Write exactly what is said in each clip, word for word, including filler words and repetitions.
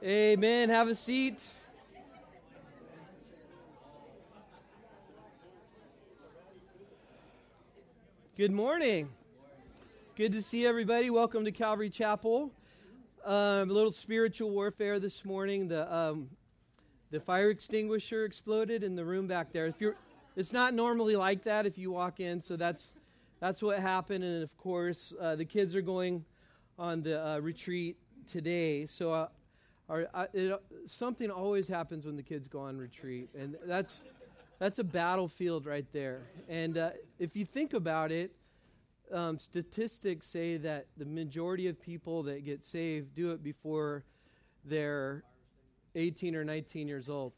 Amen. Have a seat. Good morning. Good to see everybody. Welcome to Calvary Chapel. Um, a little spiritual warfare this morning. The um, the fire extinguisher exploded in the room back there. If you're, it's not normally like that if you walk in. So that's that's what happened. And of course, uh, the kids are going on the uh, retreat today. So. Uh, Our, uh, it, something always happens when the kids go on retreat, and that's that's a battlefield right there. And uh, if you think about it, um, statistics say that the majority of people that get saved do it before they're eighteen or nineteen years old.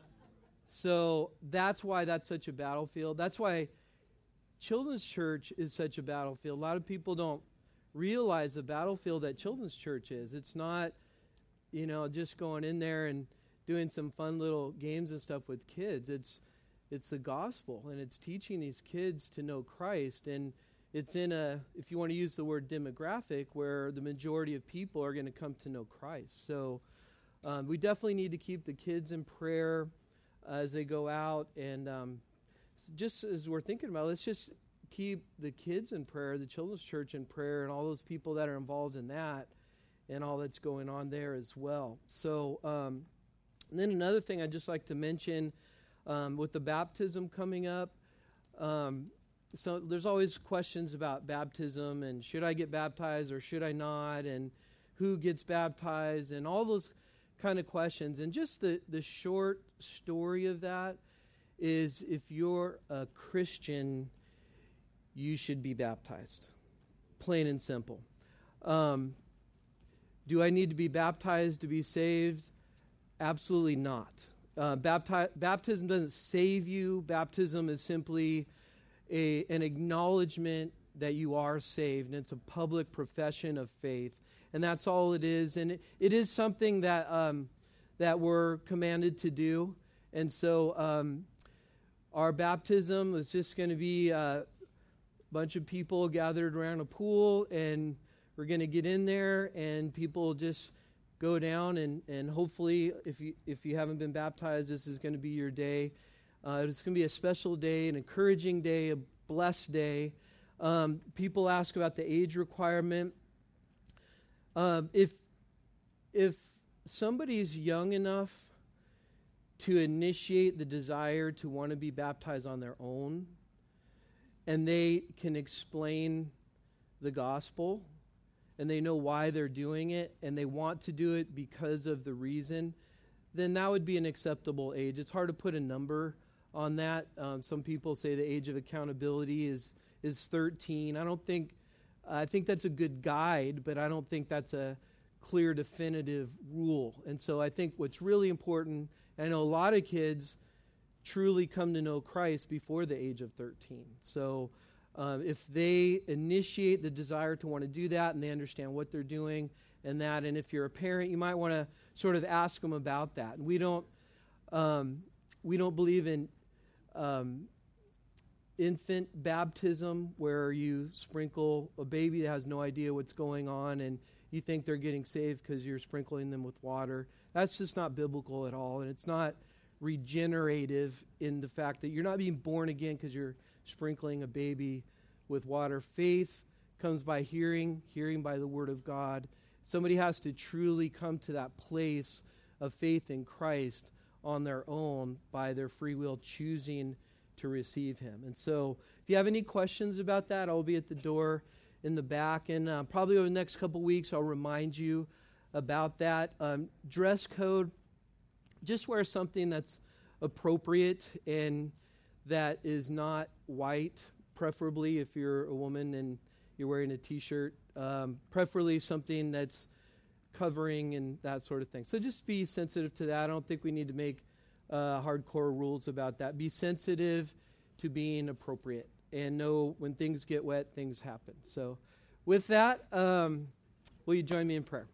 So that's why that's such a battlefield. That's why Children's Church is such a battlefield. A lot of people don't realize the battlefield that Children's Church is. It's not, you know, just going in there and doing some fun little games and stuff with kids. It's it's the gospel, and it's teaching these kids to know Christ. And it's in a, if you want to use the word demographic, where the majority of people are going to come to know Christ. So um, we definitely need to keep the kids in prayer uh, as they go out. And um, just as we're thinking about it, let's just keep the kids in prayer, the Children's Church in prayer, and all those people that are involved in that, and all that's going on there as well. So, um, and then another thing I'd just like to mention, um, with the baptism coming up, um, so there's always questions about baptism, and should I get baptized or should I not, and who gets baptized, and all those kind of questions. And just the, the short story of that is, if you're a Christian, you should be baptized. Plain and simple. Um, Do I need to be baptized to be saved? Absolutely not. Uh, bapti- baptism doesn't save you. Baptism is simply a, an acknowledgement that you are saved, and it's a public profession of faith, and that's all it is. And it, it is something that um, that we're commanded to do. And so um, our baptism is just going to be a bunch of people gathered around a pool, and we're going to get in there, and people just go down, and, and hopefully, if you if you haven't been baptized, this is going to be your day. Uh, it's going to be a special day, an encouraging day, a blessed day. Um, people ask about the age requirement. Um, if if somebody's young enough to initiate the desire to want to be baptized on their own, and they can explain the gospel, and they know why they're doing it, and they want to do it because of the reason, then that would be an acceptable age. It's hard to put a number on that. Um, some people say the age of accountability is is thirteen. I don't think, I think that's a good guide, but I don't think that's a clear, definitive rule. And so I think what's really important, and I know a lot of kids truly come to know Christ before the age of thirteen. So Um, if they initiate the desire to want to do that, and they understand what they're doing and that, and if you're a parent, you might want to sort of ask them about that. And we don't, um, we don't believe in um, infant baptism, where you sprinkle a baby that has no idea what's going on, and you think they're getting saved because you're sprinkling them with water. That's just not biblical at all, and it's not regenerative in the fact that you're not being born again because you're sprinkling a baby with water. Faith comes by hearing, hearing by the word of God. Somebody has to truly come to that place of faith in Christ on their own by their free will choosing to receive him. And so if you have any questions about that, I'll be at the door in the back. And uh, probably over the next couple weeks, I'll remind you about that. Um, dress code, just wear something that's appropriate and that is not white, preferably if you're a woman and you're wearing a t-shirt, um, preferably something that's covering and that sort of thing. So just be sensitive to that. I don't think we need to make uh, hardcore rules about that. Be sensitive to being appropriate, and know when things get wet, things happen. So with that, um, will you join me in prayer?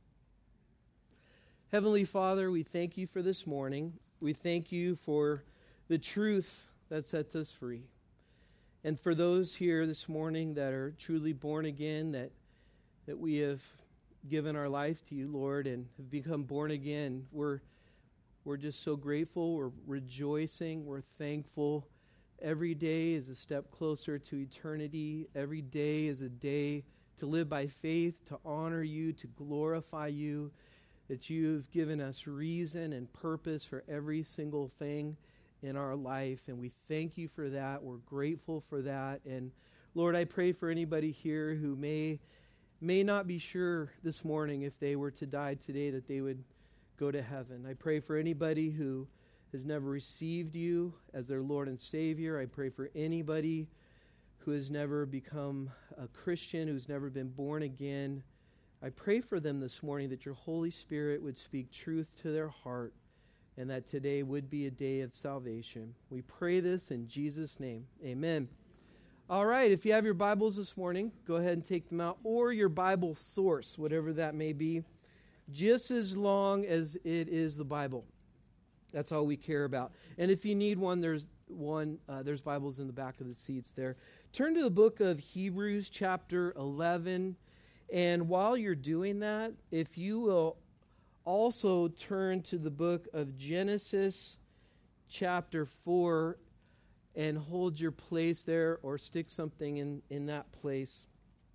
Heavenly Father, we thank you for this morning. We thank you for the truth that sets us free. And for those here this morning that are truly born again, that that we have given our life to you, Lord, and have become born again. We're we're just so grateful. We're rejoicing. We're thankful. Every day is a step closer to eternity. Every day is a day to live by faith, to honor you, to glorify you, that you've given us reason and purpose for every single thing in our life. And we thank you for that. We're grateful for that. And Lord, I pray for anybody here who may may not be sure this morning if they were to die today that they would go to heaven. I pray for anybody who has never received you as their Lord and Savior. I pray for anybody who has never become a Christian, who's never been born again. I pray for them this morning that your Holy Spirit would speak truth to their heart and that today would be a day of salvation. We pray this in Jesus' name. Amen. All right, if you have your Bibles this morning, go ahead and take them out, or your Bible source, whatever that may be, just as long as it is the Bible. That's all we care about. And if you need one, there's one. Uh, there's Bibles in the back of the seats there. Turn to the book of Hebrews, chapter eleven. And while you're doing that, if you will also turn to the book of Genesis, chapter four, and hold your place there or stick something in, in that place.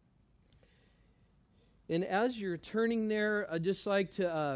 And as you're turning there, I'd just like to uh,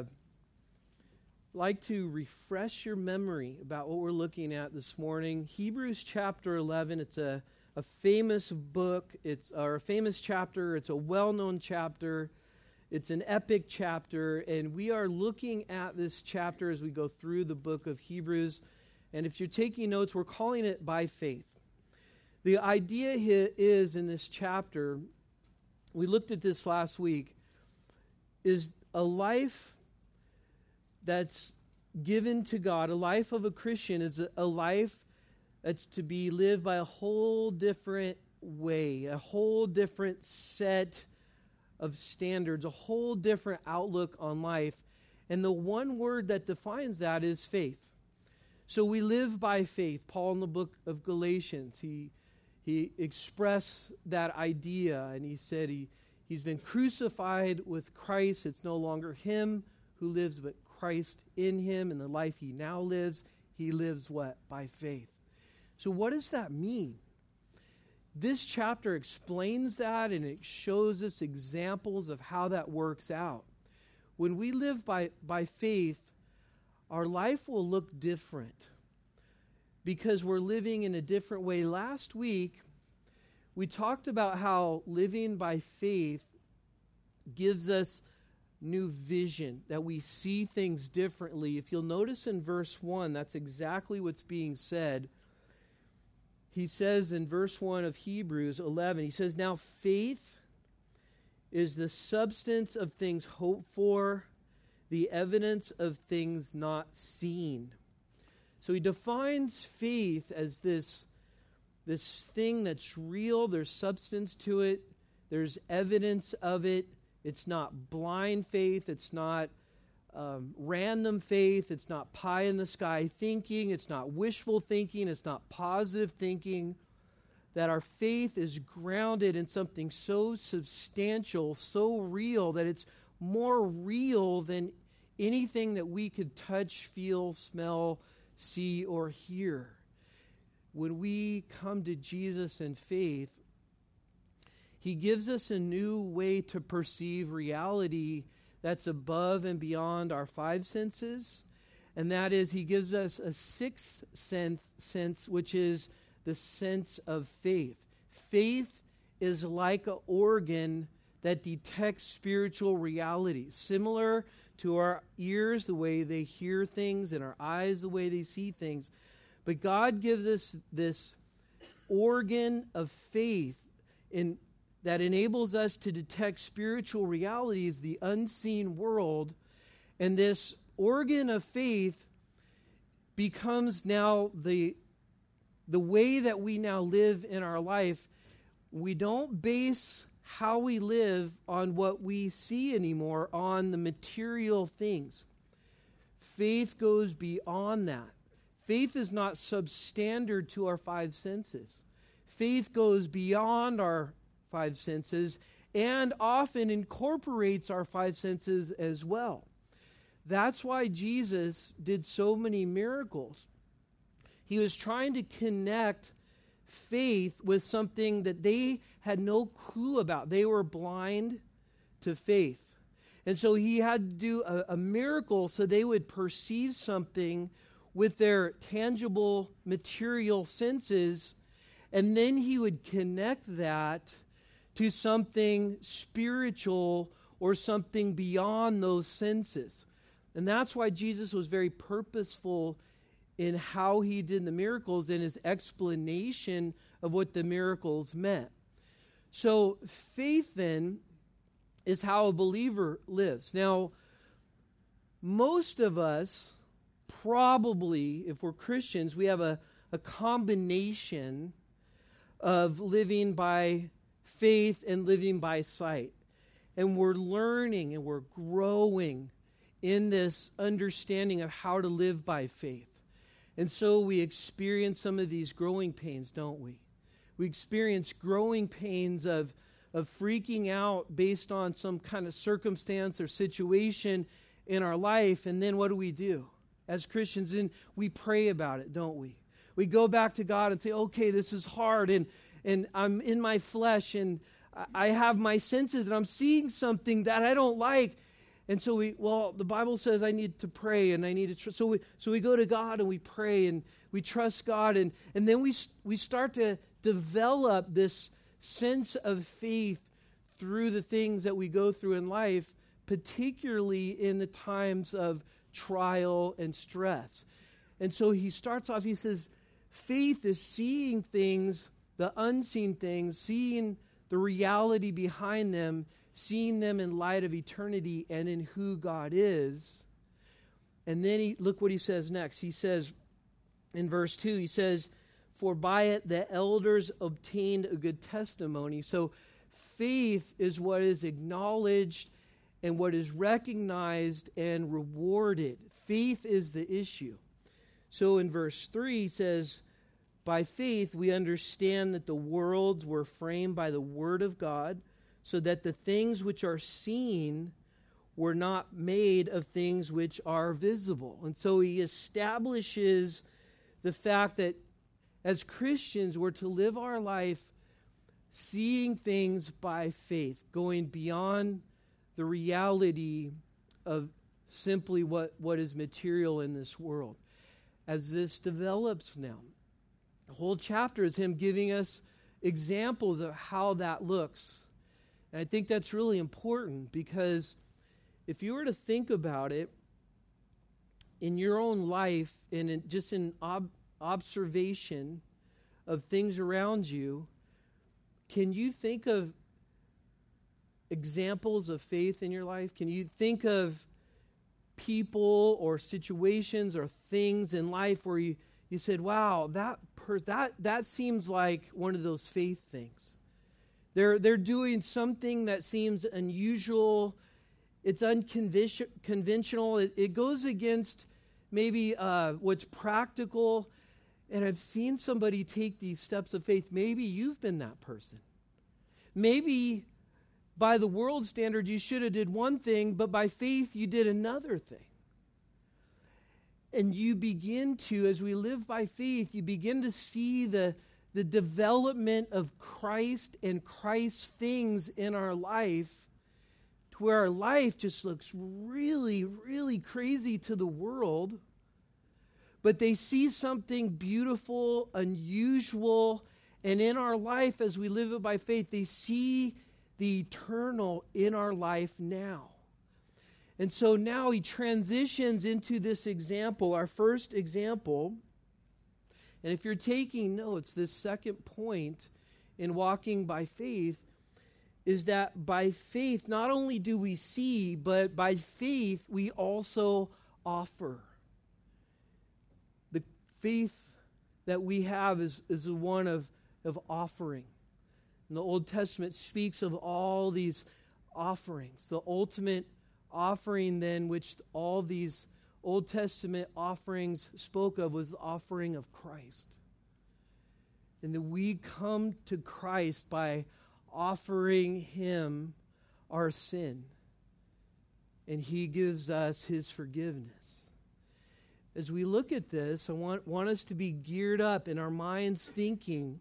like to refresh your memory about what we're looking at this morning. Hebrews chapter eleven, it's a, a famous book, it's or a famous chapter, it's a well-known chapter, it's an epic chapter, and we are looking at this chapter as we go through the book of Hebrews. And if you're taking notes, we're calling it By Faith. The idea here is in this chapter, we looked at this last week, is a life that's given to God, a life of a Christian is a, a life that's to be lived by a whole different way, a whole different set of standards, a whole different outlook on life. And the one word that defines that is faith. So we live by faith. Paul in the book of Galatians, he he expressed that idea, and he said he, he's been crucified with Christ. It's no longer him who lives, but Christ in him. And the life he now lives, he lives what? By faith. So what does that mean? This chapter explains that, and it shows us examples of how that works out. When we live by, by faith, our life will look different because we're living in a different way. Last week, we talked about how living by faith gives us new vision, that we see things differently. If you'll notice in verse one, that's exactly what's being said. He says in verse one of Hebrews eleven, he says, "Now faith is the substance of things hoped for, the evidence of things not seen." So he defines faith as this, this thing that's real. There's substance to it. There's evidence of it. It's not blind faith. It's not um, random faith. It's not pie in the sky thinking. It's not wishful thinking. It's not positive thinking. That our faith is grounded in something so substantial, so real, that it's more real than anything that we could touch, feel, smell, see, or hear. When we come to Jesus in faith, he gives us a new way to perceive reality that's above and beyond our five senses. And that is, he gives us a sixth sense, sense which is the sense of faith. Faith is like an organ that detects spiritual realities, similar to our ears, the way they hear things, and our eyes, the way they see things. But God gives us this organ of faith in, that enables us to detect spiritual realities, the unseen world. And this organ of faith becomes now the, the way that we now live in our life. We don't base how we live on what we see anymore, on the material things. Faith goes beyond that. Faith is not substandard to our five senses. Faith goes beyond our five senses, and often incorporates our five senses as well. That's why Jesus did so many miracles. He was trying to connect faith with something that they had no clue about. They were blind to faith. And so he had to do a, a miracle so they would perceive something with their tangible material senses, and then he would connect that to something spiritual or something beyond those senses. And that's why Jesus was very purposeful in how he did the miracles and his explanation of what the miracles meant. So faith then is how a believer lives. Now, most of us probably, if we're Christians, we have a, a combination of living by faith and living by sight. And we're learning and we're growing in this understanding of how to live by faith. And so we experience some of these growing pains, don't we? We experience growing pains of, of freaking out based on some kind of circumstance or situation in our life. And then what do we do as Christians? And we pray about it, don't we? We go back to God and say, okay, this is hard, and, and I'm in my flesh, and I have my senses, and I'm seeing something that I don't like. And so we, well, the Bible says I need to pray and I need to trust. So we, so we go to God and we pray and we trust God. And, and then we, we start to develop this sense of faith through the things that we go through in life, particularly in the times of trial and stress. And so he starts off, he says, faith is seeing things, the unseen things, seeing the reality behind them, seeing them in light of eternity and in who God is. And then he, look what he says next. He says in verse two, he says, for by it the elders obtained a good testimony. So faith is what is acknowledged and what is recognized and rewarded. Faith is the issue. So in verse three, he says, by faith we understand that the worlds were framed by the word of God, so that the things which are seen were not made of things which are visible. And so he establishes the fact that as Christians, we're to live our life seeing things by faith, going beyond the reality of simply what, what is material in this world. As this develops now, the whole chapter is him giving us examples of how that looks. And I think that's really important, because if you were to think about it in your own life and in, just in ob- observation of things around you, can you think of examples of faith in your life? Can you think of people or situations or things in life where you, you said, wow, that, per- that, that seems like one of those faith things? They're, they're doing something that seems unusual. It's unconventional. It, it goes against maybe uh, what's practical. And I've seen somebody take these steps of faith. Maybe you've been that person. Maybe by the world standard, you should have did one thing, but by faith, you did another thing. And you begin to, as we live by faith, you begin to see the the development of Christ and Christ's things in our life, to where our life just looks really, really crazy to the world, but they see something beautiful, unusual, and in our life as we live it by faith, they see the eternal in our life now. And so now he transitions into this example, our first example. And if you're taking notes, this second point in walking by faith is that by faith, not only do we see, but by faith, we also offer. The faith that we have is, is the one of, of offering. And the Old Testament speaks of all these offerings. The ultimate offering then, which all these Old Testament offerings spoke of, was the offering of Christ. And that we come to Christ by offering him our sin. And he gives us his forgiveness. As we look at this, I want, want us to be geared up in our minds thinking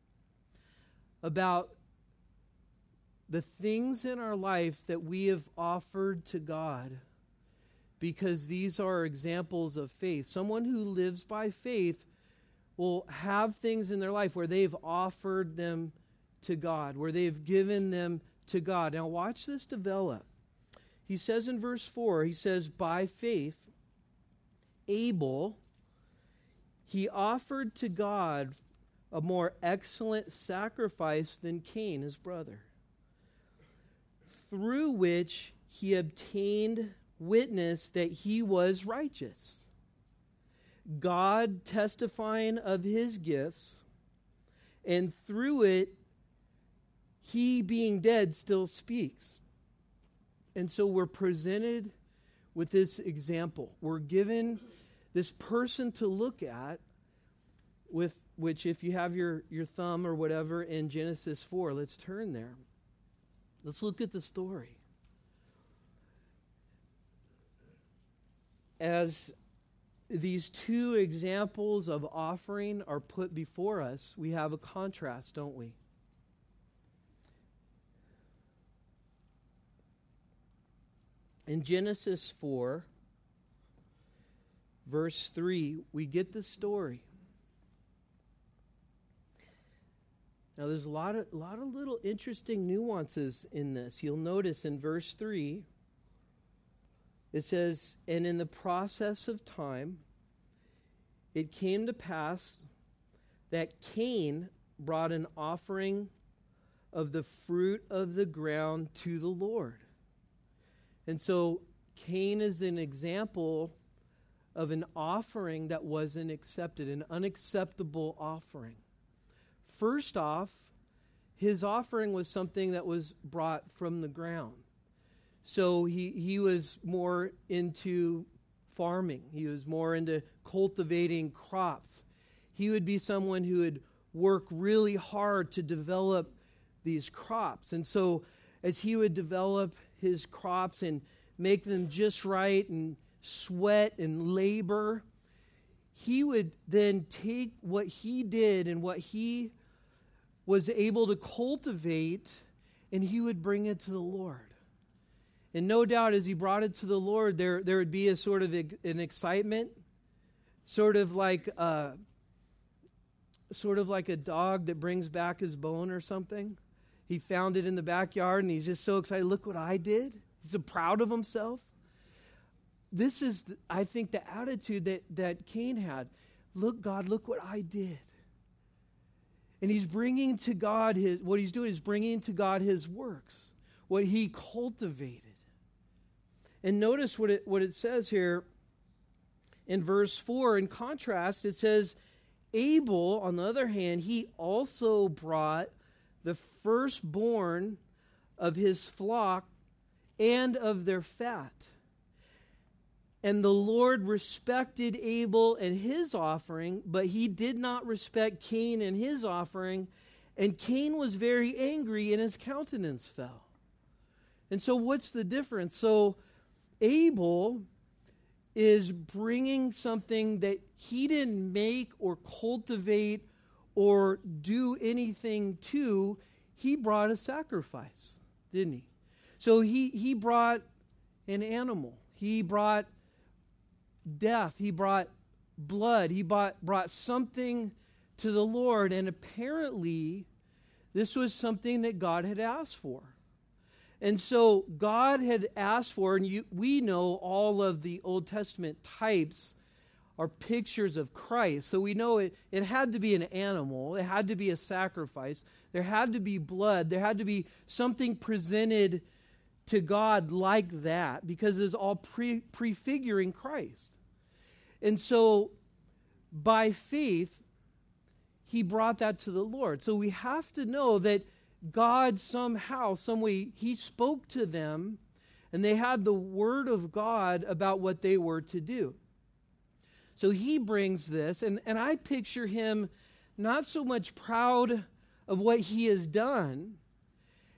about the things in our life that we have offered to God, because these are examples of faith. Someone who lives by faith will have things in their life where they've offered them to God, where they've given them to God. Now watch this develop. He says in verse four, he says, by faith, Abel, he offered to God a more excellent sacrifice than Cain, his brother, through which he obtained witness that he was righteous, God testifying of his gifts, and through it, he being dead still speaks. And so we're presented with this example. We're given this person to look at, with which if you have your, your thumb or whatever in Genesis four, let's turn there. Let's look at the story. As these two examples of offering are put before us, we have a contrast, don't we? In Genesis four, verse three, we get the story. Now, there's a lot of, lot of little interesting nuances in this. You'll notice in verse three, it says, and in the process of time, it came to pass that Cain brought an offering of the fruit of the ground to the Lord. And so Cain is an example of an offering that wasn't accepted, an unacceptable offering. First off, his offering was something that was brought from the ground. So he, he was more into farming. He was more into cultivating crops. He would be someone who would work really hard to develop these crops. And so as he would develop his crops and make them just right and sweat and labor, he would then take what he did and what he was able to cultivate, and he would bring it to the Lord. And no doubt as he brought it to the Lord, there, there would be a sort of an excitement, sort of like a, sort of like a dog that brings back his bone or something. He found it in the backyard, and he's just so excited. Look what I did. He's so proud of himself. This is, I think, the attitude that, that Cain had. Look, God, look what I did. And he's bringing to God his, what he's doing is bringing to God his works, what he cultivated. And notice what it, what it says here in verse four. In contrast, it says, Abel, on the other hand, he also brought the firstborn of his flock and of their fat. And the Lord respected Abel and his offering, but he did not respect Cain and his offering. And Cain was very angry, and his countenance fell. And so what's the difference? So Abel is bringing something that he didn't make or cultivate or do anything to. He brought a sacrifice, didn't he? So he, he brought an animal. He brought death. He brought blood. He brought, brought something to the Lord. And apparently, this was something that God had asked for. And so God had asked for, and you, we know all of the Old Testament types are pictures of Christ. So we know it, it had to be an animal. It had to be a sacrifice. There had to be blood. There had to be something presented to God like that, because it's all pre, prefiguring Christ. And so by faith, he brought that to the Lord. So we have to know that God somehow, some way, he spoke to them, and they had the word of God about what they were to do. So he brings this, and, and I picture him not so much proud of what he has done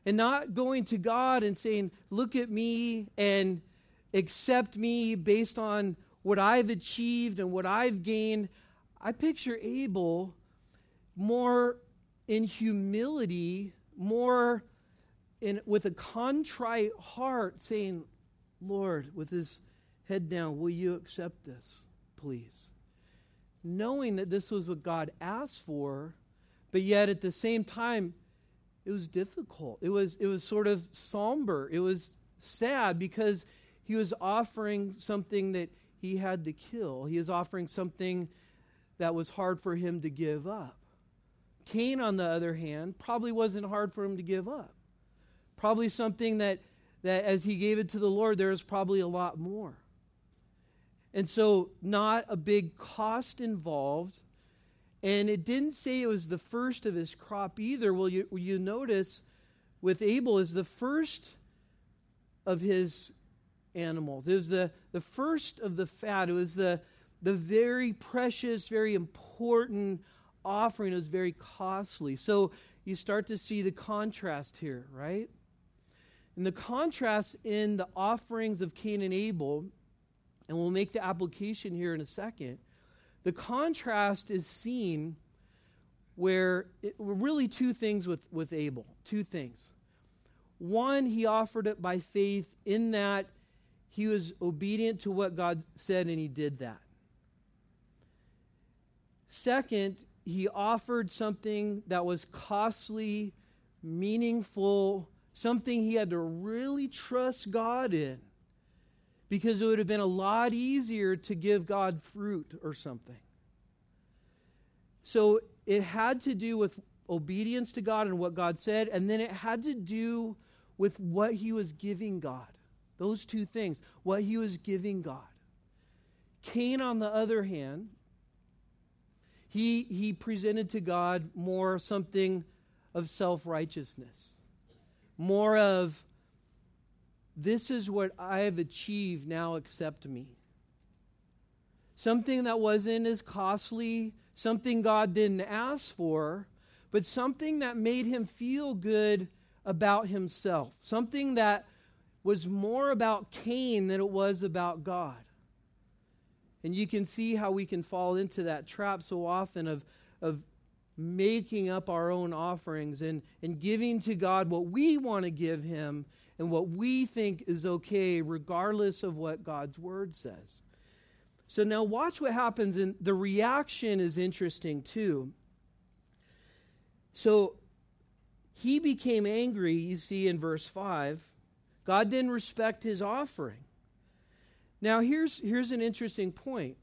and not going to God and saying, look at me and accept me based on what I've achieved and what I've gained. I picture Abel more in humility, more in with a contrite heart, saying, Lord, with his head down, will you accept this, please? Knowing that this was what God asked for, but yet at the same time, it was difficult. It was, it was sort of somber. It was sad because he was offering something that he had to kill. He was offering something that was hard for him to give up. Cain, on the other hand, probably wasn't hard for him to give up. Probably something that, that as he gave it to the Lord, there was probably a lot more. And so not a big cost involved. And it didn't say it was the first of his crop either. Well, you, you notice with Abel is the first of his animals. It was the, the first of the fat. It was the, the very precious, very important offering. It was very costly. So you start to see the contrast here, right? And the contrast in the offerings of Cain and Abel, and we'll make the application here in a second, the contrast is seen where it, really two things with, with Abel, two things. One, he offered it by faith in that he was obedient to what God said and he did that. Second, he offered something that was costly, meaningful, something he had to really trust God in, because it would have been a lot easier to give God fruit or something. So it had to do with obedience to God and what God said, and then it had to do with what he was giving God. Those two things, what he was giving God. Cain, on the other hand, he, he presented to God more something of self-righteousness. More of, this is what I have achieved, now accept me. Something that wasn't as costly, something God didn't ask for, but something that made him feel good about himself. Something that was more about Cain than it was about God. And you can see how we can fall into that trap so often of, of making up our own offerings and, and giving to God what we want to give him and what we think is okay, regardless of what God's word says. So now watch what happens, and the reaction is interesting too. So he became angry, you see in verse five. God didn't respect his offering. Now here's, here's an interesting point.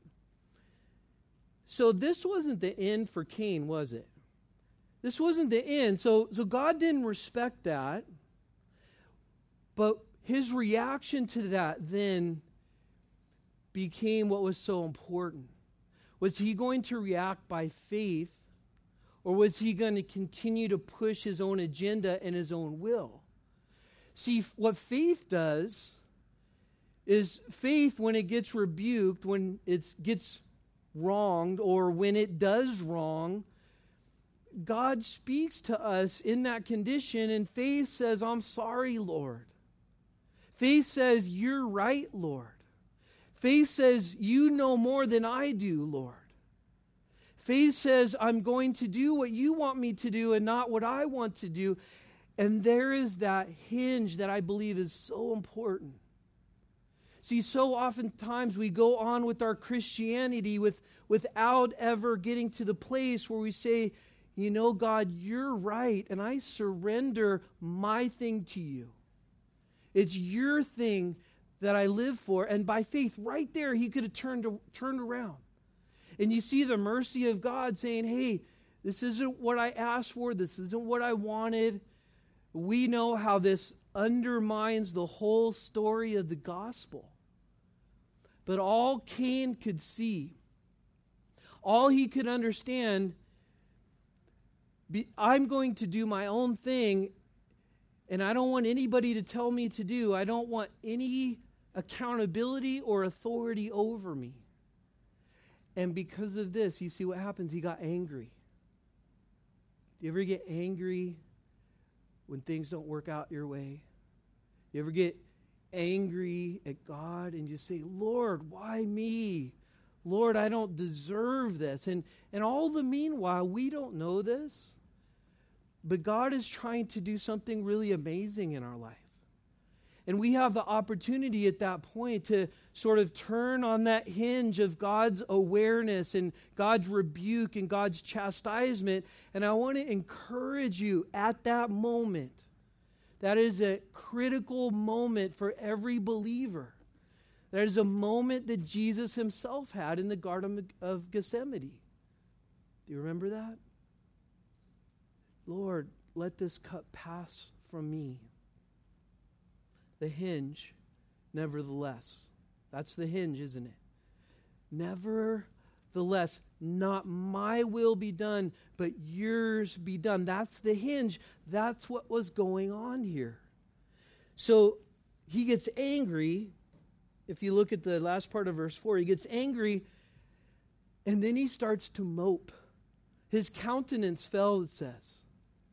So this wasn't the end for Cain, was it? This wasn't the end. So, so God didn't respect that. But his reaction to that then became what was so important. Was he going to react by faith, or was he going to continue to push his own agenda and his own will? See, what faith does is faith, when it gets rebuked, when it gets wronged, or when it does wrong, God speaks to us in that condition, and faith says, I'm sorry, Lord. Faith says, you're right, Lord. Faith says, you know more than I do, Lord. Faith says, I'm going to do what you want me to do and not what I want to do. And there is that hinge that I believe is so important. See, so oftentimes we go on with our Christianity with, without ever getting to the place where we say, you know, God, you're right, and I surrender my thing to you. It's your thing that I live for. And by faith, right there, he could have turned, turned around. And you see the mercy of God saying, hey, this isn't what I asked for. This isn't what I wanted. We know how this undermines the whole story of the gospel. But all Cain could see, all he could understand, be, I'm going to do my own thing, and I don't want anybody to tell me to do. I don't want any accountability or authority over me. And because of this, you see what happens? He got angry. Do you ever get angry when things don't work out your way? You ever get angry at God and you say, Lord, why me? Lord, I don't deserve this. And, and all the meanwhile, we don't know this, but God is trying to do something really amazing in our life. And we have the opportunity at that point to sort of turn on that hinge of God's awareness and God's rebuke and God's chastisement. And I want to encourage you at that moment. That is a critical moment for every believer. That is a moment that Jesus himself had in the Garden of Gethsemane. Do you remember that? Lord, let this cup pass from me. The hinge, nevertheless. That's the hinge, isn't it? Nevertheless, not my will be done, but yours be done. That's the hinge. That's what was going on here. So he gets angry. If you look at the last part of verse four, he gets angry, and then he starts to mope. His countenance fell, it says.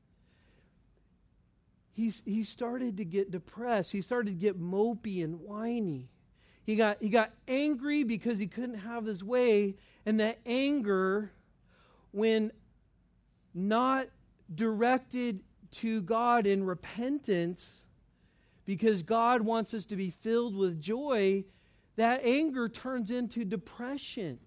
He's, he started to get depressed. He started to get mopey and whiny. He got, he got angry because he couldn't have his way, and that anger, when not directed to God in repentance, because God wants us to be filled with joy, that anger turns into depression.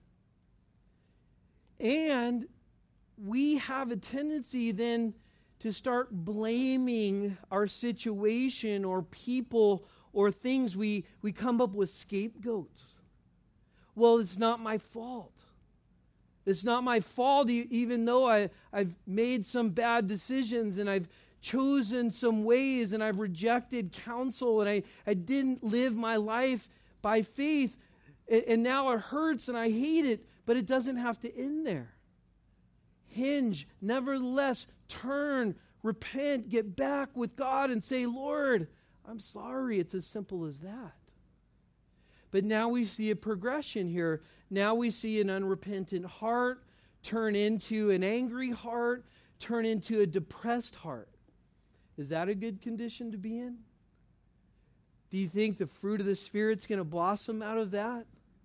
And we have a tendency then to start blaming our situation or people or things. We, we come up with scapegoats. Well, it's not my fault. It's not my fault, even though I, I've made some bad decisions and I've chosen some ways and I've rejected counsel and I, I didn't live my life by faith. And, and now it hurts and I hate it, but it doesn't have to end there. Hinge, nevertheless, turn, repent, get back with God and say, Lord, I'm sorry. It's as simple as that. But now we see a progression here. Now we see an unrepentant heart turn into an angry heart, turn into a depressed heart. Is that a good condition to be in? Do you think the fruit of the Spirit's going to blossom out of that?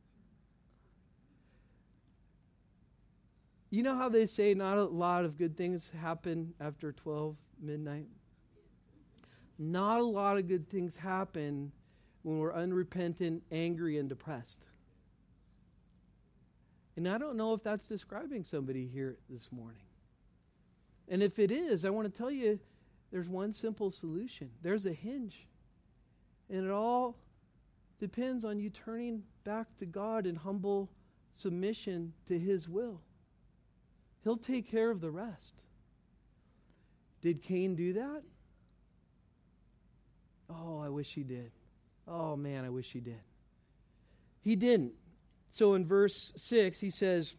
You know how they say not a lot of good things happen after twelve midnight? Not a lot of good things happen when we're unrepentant, angry, and depressed. And I don't know if that's describing somebody here this morning. And if it is, I want to tell you there's one simple solution. There's a hinge. And it all depends on you turning back to God in humble submission to His will. He'll take care of the rest. Did Cain do that? Oh, I wish he did. Oh, man, I wish he did. He didn't. So in verse six, he says,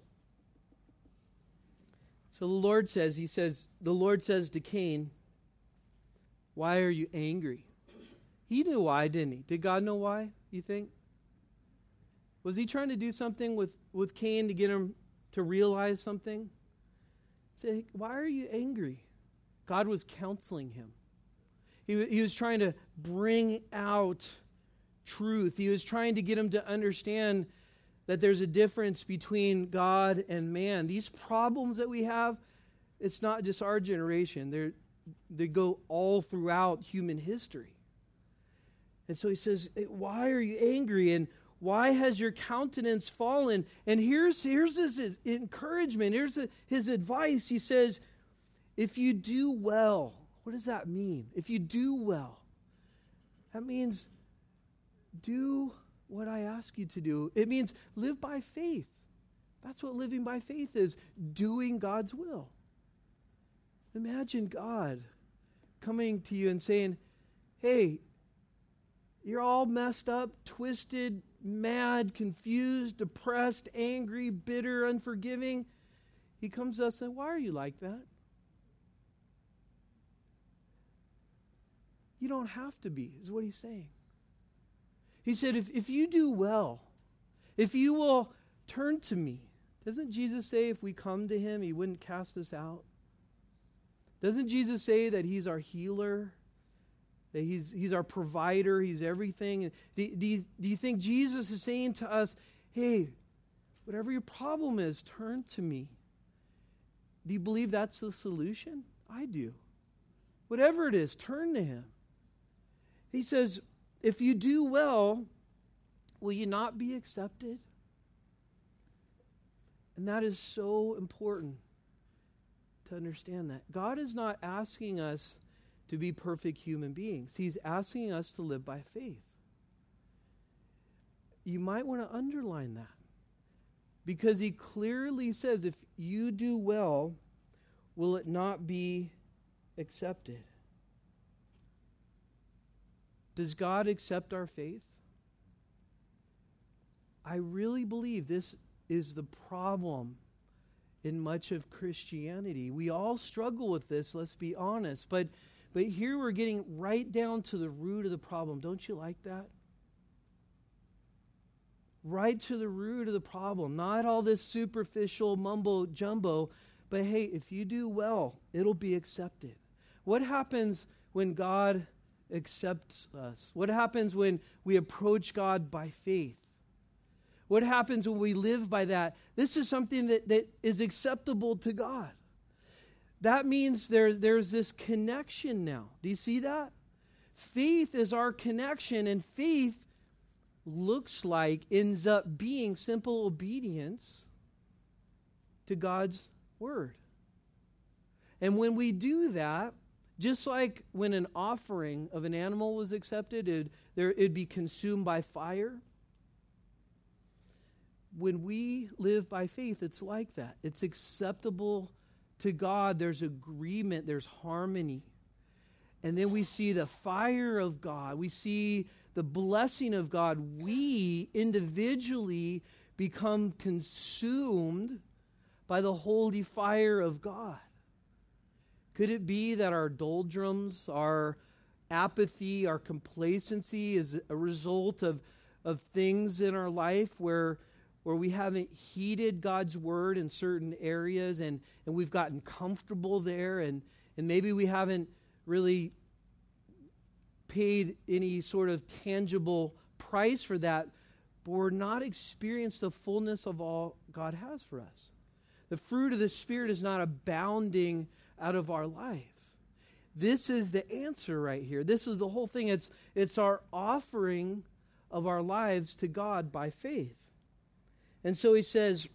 so the Lord says, he says, the Lord says to Cain, why are you angry? He knew why, didn't he? Did God know why, you think? Was he trying to do something with, with Cain to get him to realize something? Say, why are you angry? God was counseling him. He, he was trying to bring out truth. He was trying to get him to understand that there's a difference between God and man. These problems that we have, it's not just our generation. They're, they go all throughout human history. And so he says, why are you angry? And why has your countenance fallen? And here's, here's his encouragement. Here's his advice. He says, if you do well, what does that mean? If you do well, that means do what I ask you to do. It means live by faith. That's what living by faith is, doing God's will. Imagine God coming to you and saying, hey, you're all messed up, twisted, mad, confused, depressed, angry, bitter, unforgiving. He comes to us and says, why are you like that? You don't have to be, is what he's saying. He said, if, if you do well, if you will turn to me, doesn't Jesus say if we come to him, he wouldn't cast us out? Doesn't Jesus say that he's our healer? That he's, he's our provider, he's everything? Do, do, you, do you think Jesus is saying to us, hey, whatever your problem is, turn to me? Do you believe that's the solution? I do. Whatever it is, turn to him. He says, if you do well, will you not be accepted? And that is so important to understand that. God is not asking us to be perfect human beings. He's asking us to live by faith. You might want to underline that, because he clearly says, if you do well, will it not be accepted? Does God accept our faith? I really believe this is the problem in much of Christianity. We all struggle with this, let's be honest. But, but here we're getting right down to the root of the problem. Don't you like that? Right to the root of the problem. Not all this superficial mumbo jumbo, but hey, if you do well, it'll be accepted. What happens when God accepts us? What happens when we approach God by faith? What happens when we live by that? This is something that, that is acceptable to God. That means there, there's this connection now. Do you see that? Faith is our connection, and faith looks like, ends up being simple obedience to God's word. And when we do that, just like when an offering of an animal was accepted, it'd, there, it'd be consumed by fire. When we live by faith, it's like that. It's acceptable to God. There's agreement. There's harmony. And then we see the fire of God. We see the blessing of God. We individually become consumed by the holy fire of God. Could it be that our doldrums, our apathy, our complacency is a result of, of things in our life where, where we haven't heeded God's word in certain areas, and, and we've gotten comfortable there, and, and maybe we haven't really paid any sort of tangible price for that, but we're not experienced the fullness of all God has for us. The fruit of the Spirit is not abounding out of our life. This is the answer right here. This is the whole thing. It's, it's our offering of our lives to God by faith. And so he says,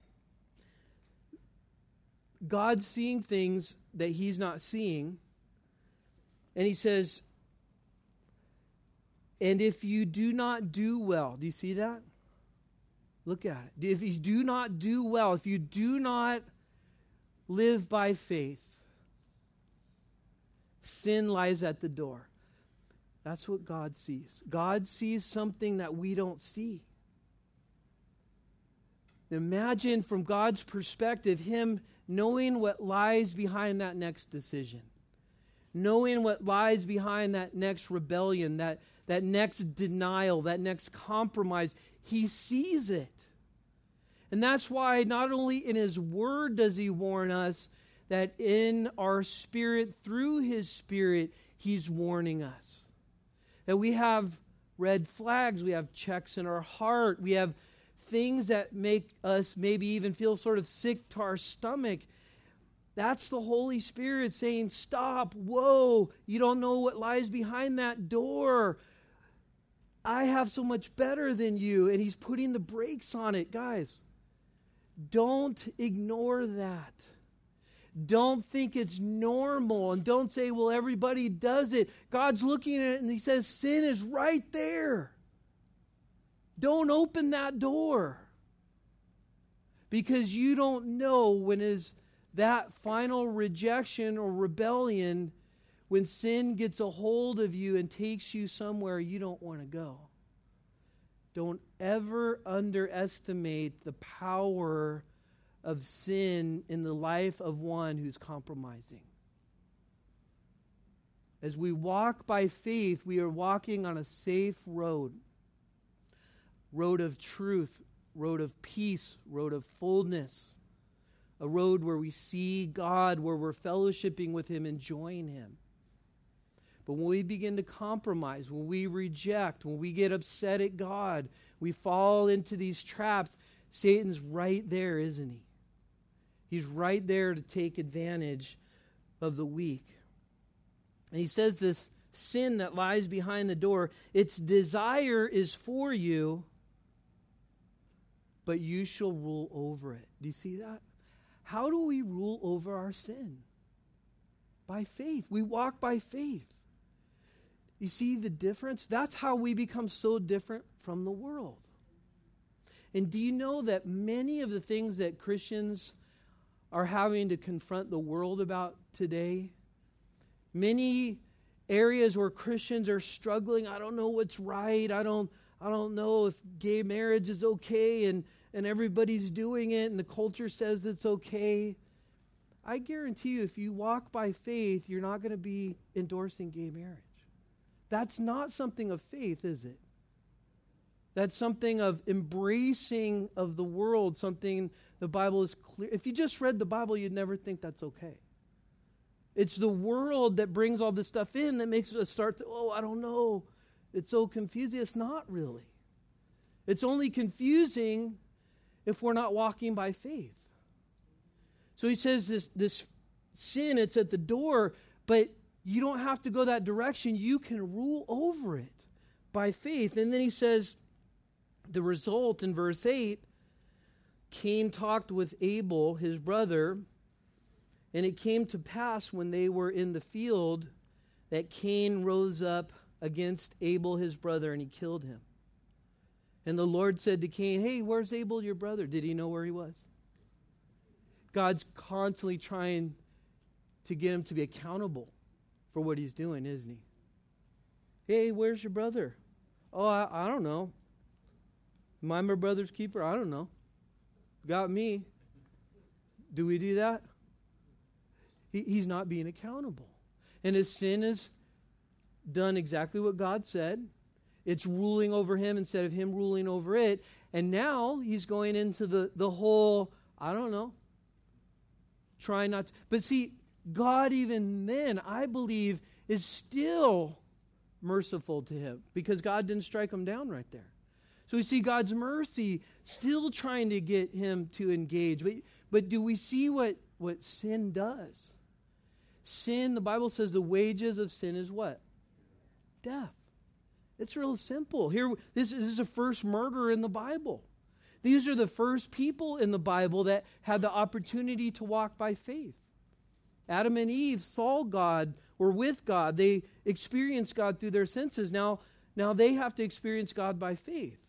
God's seeing things that he's not seeing. And he says, and if you do not do well, do you see that? Look at it. If you do not do well, if you do not live by faith, sin lies at the door. That's what God sees. God sees something that we don't see. Imagine from God's perspective, him knowing what lies behind that next decision. Knowing what lies behind that next rebellion, that, that next denial, that next compromise. He sees it. And that's why not only in his word does he warn us, that in our spirit, through his Spirit, he's warning us. That we have red flags, we have checks in our heart, we have things that make us maybe even feel sort of sick to our stomach. That's the Holy Spirit saying, stop, whoa, you don't know what lies behind that door. I have so much better than you. And he's putting the brakes on it. Guys, don't ignore that. Don't think it's normal, and don't say, well, everybody does it. God's looking at it and he says, sin is right there. Don't open that door, because you don't know when is that final rejection or rebellion, when sin gets a hold of you and takes you somewhere you don't want to go. Don't ever underestimate the power of sin in the life of one who's compromising. As we walk by faith, we are walking on a safe road. Road of truth, road of peace, road of fullness, a road where we see God, where we're fellowshipping with him, enjoying him. But when we begin to compromise, when we reject, when we get upset at God, we fall into these traps. Satan's right there, isn't he? He's right there to take advantage of the weak. And he says this sin that lies behind the door, its desire is for you, but you shall rule over it. Do you see that? How do we rule over our sin? By faith. We walk by faith. You see the difference? That's how we become so different from the world. And do you know that many of the things that Christians are having to confront the world about today, many areas where Christians are struggling, I don't know what's right, I don't I don't know if gay marriage is okay, and, and everybody's doing it, and the culture says it's okay. I guarantee you, if you walk by faith, you're not going to be endorsing gay marriage. That's not something of faith, is it? That's something of embracing of the world, something the Bible is clear. If you just read the Bible, you'd never think that's okay. It's the world that brings all this stuff in that makes us start to, oh, I don't know. It's so confusing. It's not really. It's only confusing if we're not walking by faith. So he says this, this sin, it's at the door, but you don't have to go that direction. You can rule over it by faith. And then he says, the result in verse eight, Cain talked with Abel, his brother, and it came to pass when they were in the field that Cain rose up against Abel, his brother, and he killed him. And the Lord said to Cain, hey, where's Abel, your brother? Did he know where he was? God's constantly trying to get him to be accountable for what he's doing, isn't he? Hey, where's your brother? Oh, I, I don't know. Am I my brother's keeper? I don't know. Got me. Do we do that? He, he's not being accountable. And his sin has done exactly what God said. It's ruling over him instead of him ruling over it. And now he's going into the, the whole, I don't know, try not to. But see, God even then, I believe, is still merciful to him because God didn't strike him down right there. So we see God's mercy still trying to get him to engage. But, but do we see what, what sin does? Sin, the Bible says the wages of sin is what? Death. It's real simple. Here, this, this is the first murder in the Bible. These are the first people in the Bible that had the opportunity to walk by faith. Adam and Eve saw God, were with God. They experienced God through their senses. Now, now they have to experience God by faith.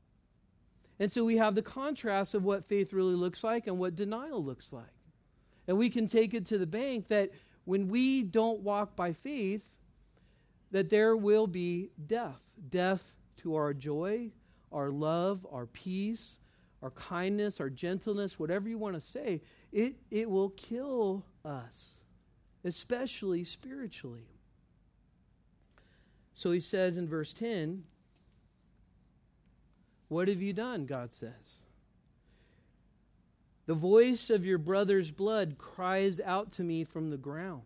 And so we have the contrast of what faith really looks like and what denial looks like. And we can take it to the bank that when we don't walk by faith, that there will be death. Death to our joy, our love, our peace, our kindness, our gentleness, whatever you want to say. It, it will kill us, especially spiritually. So he says in verse ten, what have you done, God says? The voice of your brother's blood cries out to me from the ground.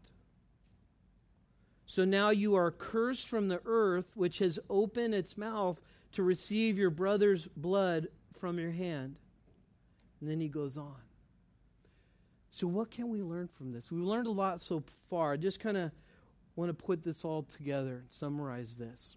So now you are cursed from the earth, which has opened its mouth to receive your brother's blood from your hand. And then he goes on. So what can we learn from this? We've learned a lot so far. I just kind of want to put this all together and summarize this.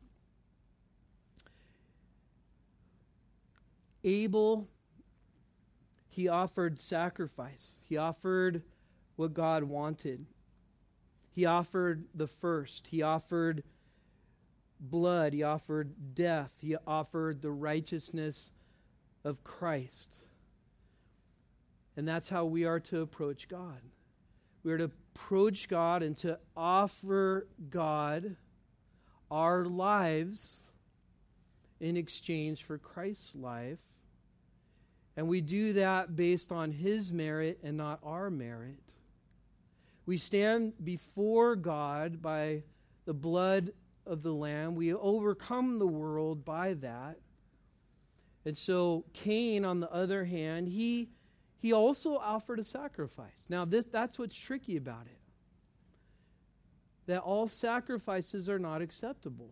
Abel, he offered sacrifice. He offered what God wanted. He offered the first. He offered blood. He offered death. He offered the righteousness of Christ. And that's how we are to approach God. We are to approach God and to offer God our lives in exchange for Christ's life. And we do that based on his merit and not our merit. We stand before God by the blood of the Lamb. We overcome the world by that. And so Cain, on the other hand, he he also offered a sacrifice. Now, this that's what's tricky about it. That all sacrifices are not acceptable.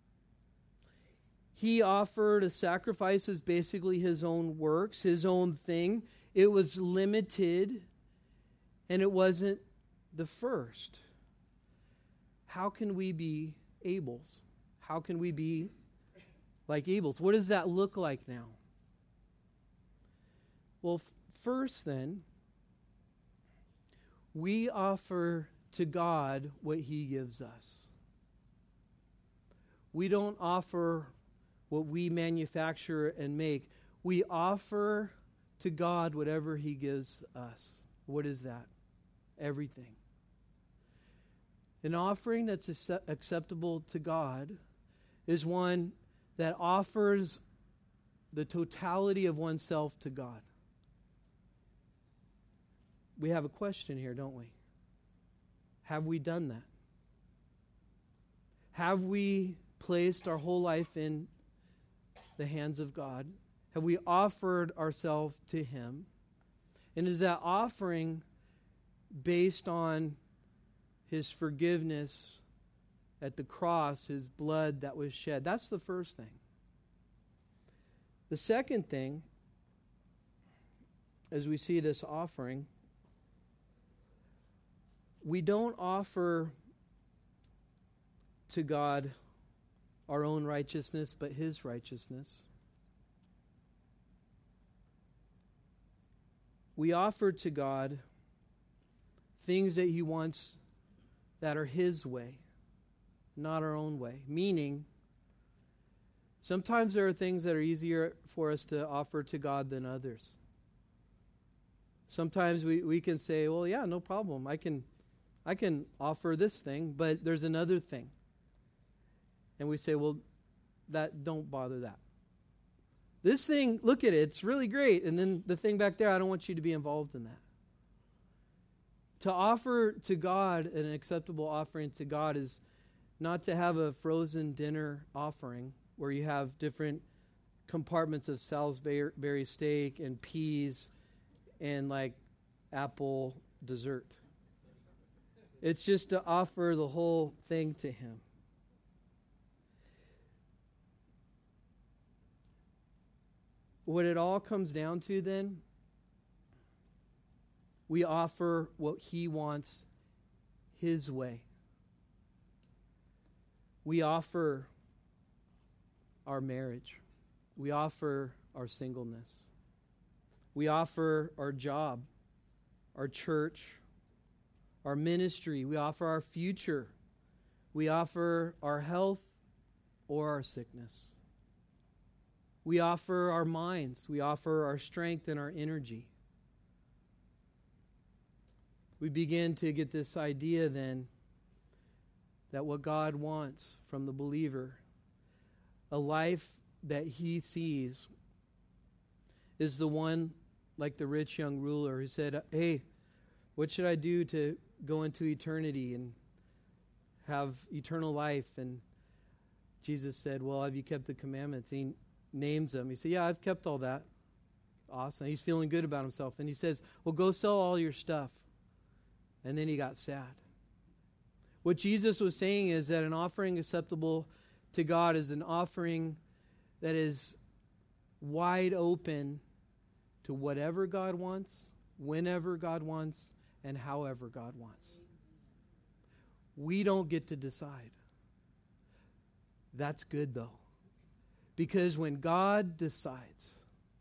He offered a sacrifice as basically his own works, his own thing. It was limited, and it wasn't the first. How can we be Abel's? How can we be like Abel's? What does that look like now? Well, f- first then, we offer to God what he gives us. We don't offer what we manufacture and make. We offer to God whatever he gives us. What is that? Everything. An offering that's accept- acceptable to God is one that offers the totality of oneself to God. We have a question here, don't we? Have we done that? Have we placed our whole life in the hands of God? Have we offered ourselves to him? And is that offering based on his forgiveness at the cross, his blood that was shed? That's the first thing. The second thing, as we see this offering, we don't offer to God our own righteousness, but his righteousness. We offer to God things that he wants that are his way, not our own way. Meaning, sometimes there are things that are easier for us to offer to God than others. Sometimes we, we can say, well, yeah, no problem. I can I can offer this thing, but there's another thing. And we say, well, that don't bother that. This thing, look at it, it's really great. And then the thing back there, I don't want you to be involved in that. To offer to God an acceptable offering to God is not to have a frozen dinner offering where you have different compartments of Salisbury steak and peas and like apple dessert. It's just to offer the whole thing to him. What it all comes down to then, we offer what he wants his way. We offer our marriage. We offer our singleness. We offer our job, our church, our ministry. We offer our future. We offer our health or our sickness. We offer our minds. We offer our strength and our energy. We begin to get this idea then that what God wants from the believer, a life that he sees, is the one like the rich young ruler who said, hey, what should I do to go into eternity and have eternal life? And Jesus said, well, have you kept the commandments? And he names them. He said, yeah, I've kept all that. Awesome. He's feeling good about himself. And he says, well, go sell all your stuff. And then he got sad. What Jesus was saying is that an offering acceptable to God is an offering that is wide open to whatever God wants, whenever God wants, and however God wants. We don't get to decide. That's good, though. Because when God decides,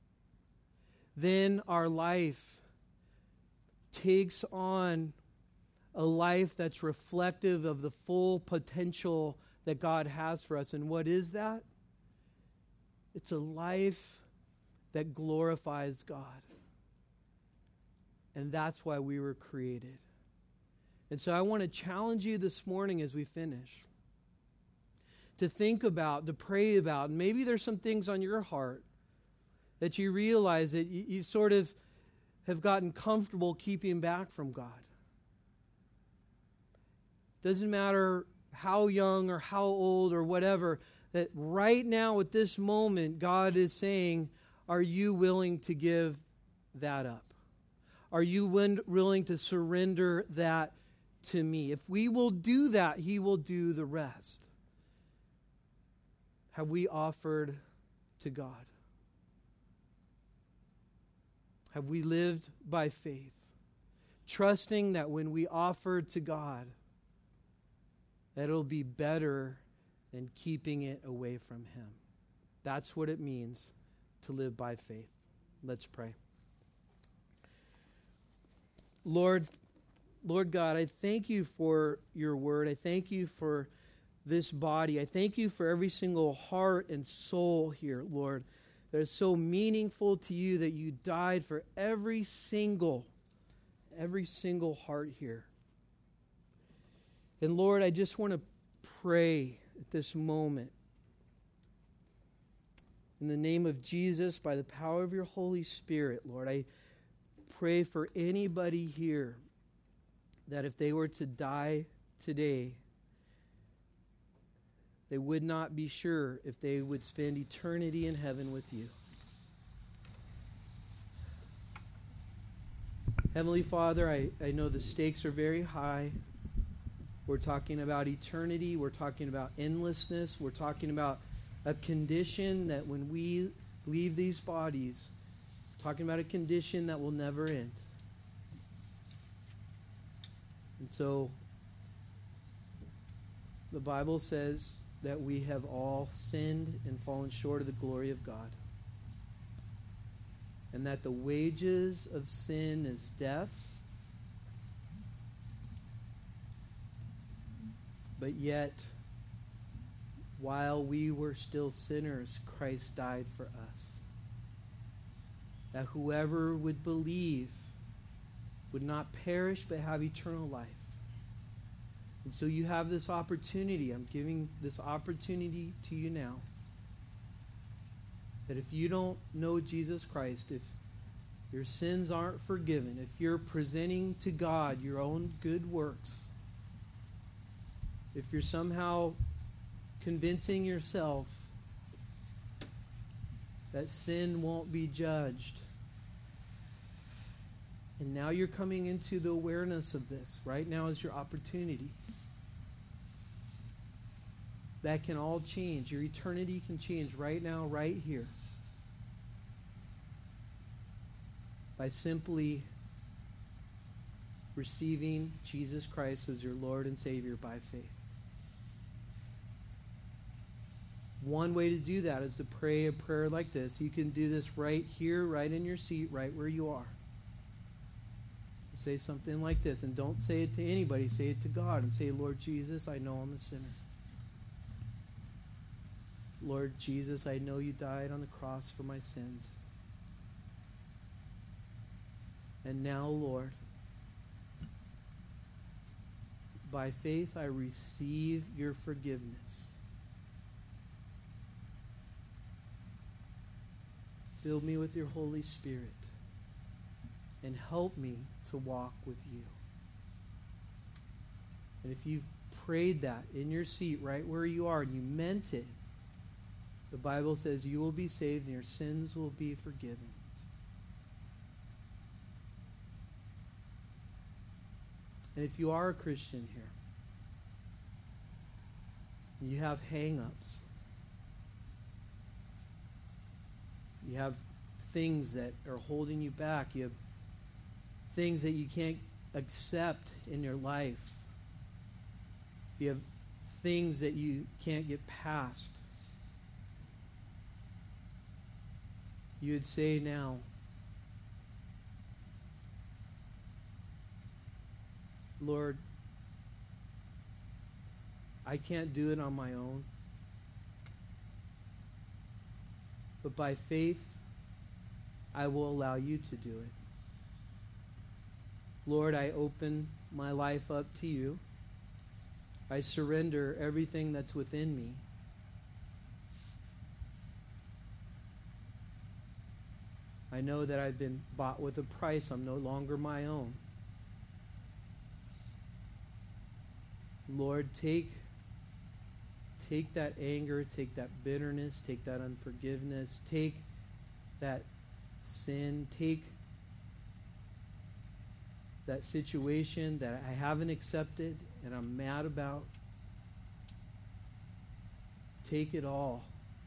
then our life takes on a life that's reflective of the full potential that God has for us. And what is that? It's a life that glorifies God. And that's why we were created. And so I want to challenge you this morning as we finish to think about, to pray about, and maybe there's some things on your heart that you realize that you, you sort of have gotten comfortable keeping back from God. Doesn't matter how young or how old or whatever, that right now at this moment, God is saying, are you willing to give that up? are you win- willing to surrender that to me? If we will do that, he will do the rest. Have we offered to God? Have we lived by faith, trusting that when we offer to God, that it'll be better than keeping it away from him? That's what it means to live by faith. Let's pray. Lord, Lord God, I thank you for your word. I thank you for this body. I thank you for every single heart and soul here, Lord, that is so meaningful to you that you died for every single, every single heart here. And Lord, I just want to pray at this moment. In the name of Jesus, by the power of your Holy Spirit, Lord, I pray for anybody here that if they were to die today, they would not be sure if they would spend eternity in heaven with you. Heavenly Father, I, I know the stakes are very high. We're talking about eternity. We're talking about endlessness. We're talking about a condition that when we leave these bodies, talking about a condition that will never end. And so the Bible says that we have all sinned and fallen short of the glory of God. And that the wages of sin is death. But yet, while we were still sinners, Christ died for us. That whoever would believe would not perish but have eternal life. And so you have this opportunity. I'm giving this opportunity to you now. That if you don't know Jesus Christ, if your sins aren't forgiven, if you're presenting to God your own good works, if you're somehow convincing yourself that sin won't be judged, and now you're coming into the awareness of this, right now is your opportunity. That can all change. Your eternity can change right now, right here. By simply receiving Jesus Christ as your Lord and Savior by faith. One way to do that is to pray a prayer like this. You can do this right here, right in your seat, right where you are. Say something like this, and don't say it to anybody. Say it to God and say, Lord Jesus, I know I'm a sinner. Lord Jesus, I know you died on the cross for my sins. And now, Lord, by faith I receive your forgiveness. Fill me with your Holy Spirit and help me to walk with you. And if you've prayed that in your seat right where you are and you meant it, the Bible says you will be saved and your sins will be forgiven. And if you are a Christian here, you have hang-ups, you have things that are holding you back, you have things that you can't accept in your life, you have things that you can't get past, you would say now, Lord, I can't do it on my own, but by faith, I will allow you to do it. Lord, I open my life up to you. I surrender everything that's within me. I know that I've been bought with a price. I'm no longer my own. Lord, take, take that anger, take that bitterness, take that unforgiveness, take that sin, take that situation that I haven't accepted and I'm mad about. Take it all.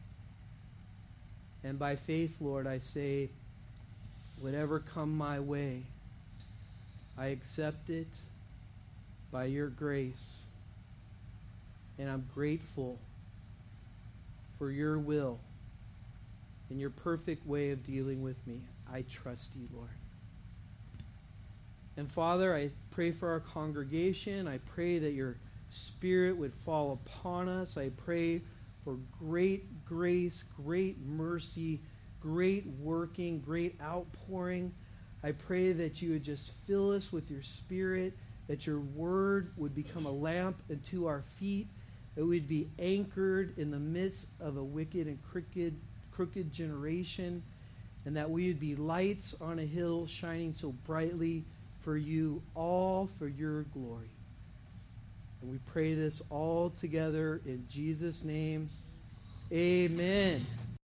And by faith, Lord, I say, whatever come my way, I accept it by your grace. And I'm grateful for your will and your perfect way of dealing with me. I trust you, Lord. And Father, I pray for our congregation. I pray that your Spirit would fall upon us. I pray for great grace, great mercy, great working, great outpouring. I pray that you would just fill us with your Spirit, that your word would become a lamp unto our feet, that we'd be anchored in the midst of a wicked and crooked, crooked generation, and that we would be lights on a hill shining so brightly for you, all for your glory. And we pray this all together in Jesus' name. Amen.